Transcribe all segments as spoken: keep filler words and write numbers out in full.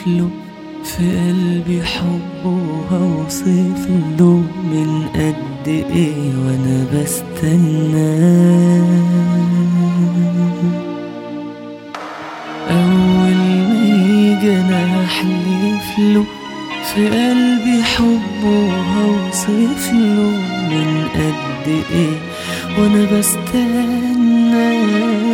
له في قلبي حبه هوصف له من قد ايه وانا بستناه. اول ما يجي انا احلف له في قلبي حبه هوصف له من قد ايه وانا بستناه.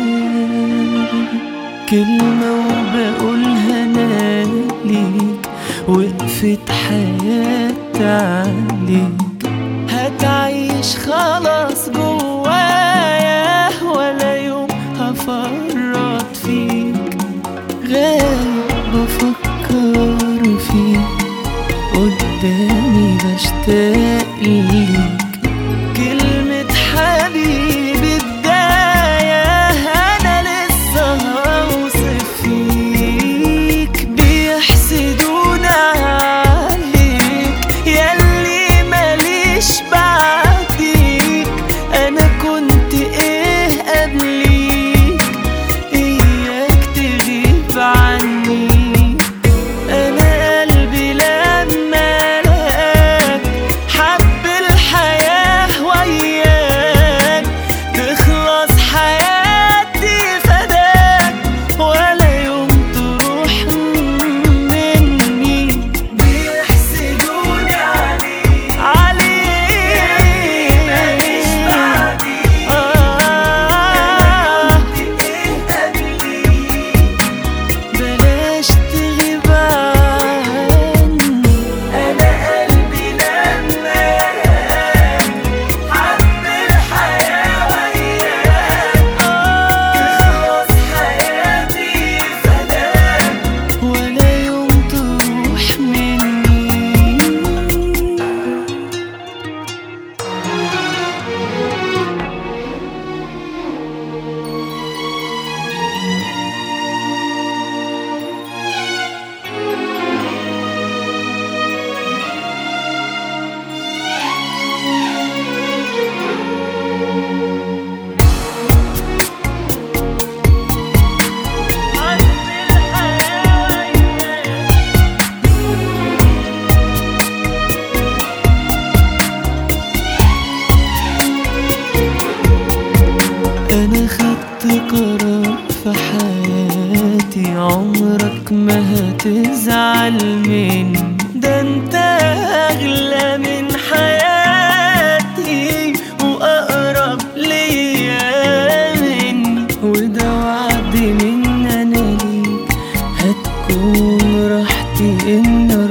كلمة وبقولها انا ليك وقفت حياتي عليك، هتعيش خلاص جوايا ولا يوم هفرط فيك. غايب بفكر فيك قدامي بشتاق ليك، كلمة حبيبي بداية أنا لسه هوصف فيك. بيحسدونا عليك ياللي ماليش بعديك، أنا كنت إيه قبليك إياك تغيب عني. أنا قلبي لما لقاك حب الحياة وياك، تخلص حياتي فداك ولا يوم تروح مني. بيحسدوني عليك عليك ماليش بعديك، آه كنت إيه قبليك بلاش تغيب عني. أنا قلبي لما لقاك حب الحياة وياك، تخلص حياتي فداك ولا يوم تروح مني. أنا خدت قرار في حياتي عمرك ما هتزعل مني، ده انت أغلى من حياتي وأقرب ليا مني، وده وعد من أنا ليك هتكون راحتي إن